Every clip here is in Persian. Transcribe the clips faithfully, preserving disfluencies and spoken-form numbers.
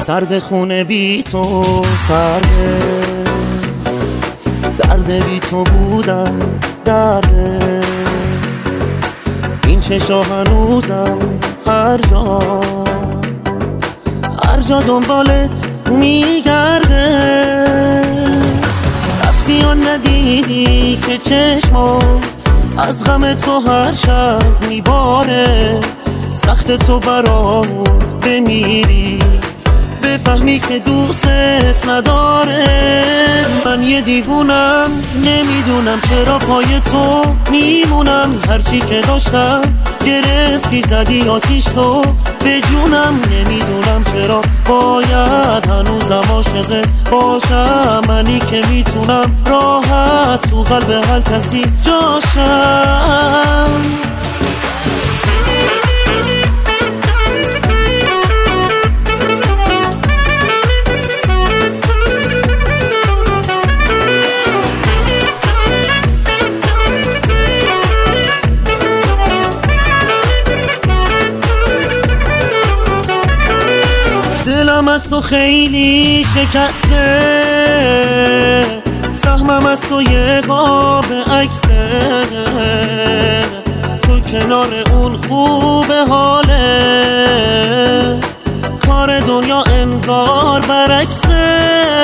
سرد خونه بی تو سرده، درد بی تو بودن درده، این چشا هنوزم هر جا هر جا دنبالت میگرده. رفتی یا ندیدی که چشمم از غم تو هر شب میباره، سخت تو برامون بمیری بفهمی که دوستت نداره. من یه دیوونم نمیدونم چرا پای تو میمونم، هرچی که داشتم گرفتی زدی آتیش تو به جونم. نمیدونم چرا باید هنوزم عاشق باشم، منی که میتونم راحت تو قلب هر کسی جاشم. دلم از تو خیلی شکسته، سهمم از تو یه قاب عکسه، تو کنار اون خوبه حاله، کار دنیا انگار برعکسه.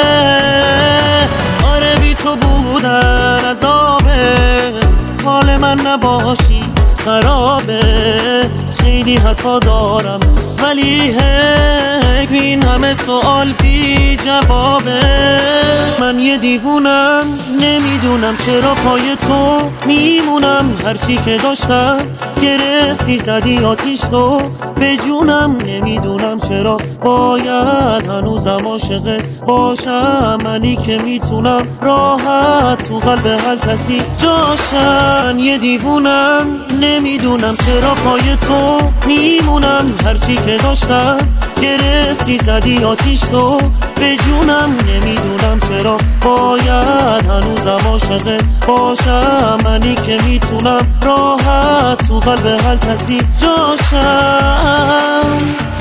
آره بی تو بودن عذابه، حال من نباشی خرابه. خیلی حرفا دارم ولی هک این همه سوال بی جوابه. من یه دیوونم نمیدونم چرا پای تو میمونم، هرچی که داشتم گرفتی زدی آتیش تو به جونم. نمیدونم چرا باید هنوزم عاشق باشم، منی که میتونم راحت تو قلب هر کسی جاشم. من یه دیوونم نمیدونم چرا پای تو میمونم، هرچی که داشتم گرفتی زدی آتیش تو به جونم. نمیدونم چرا باید هنوزم عاشق باشم، منی که میتونم راحت تو قلب هر کسی جاشم.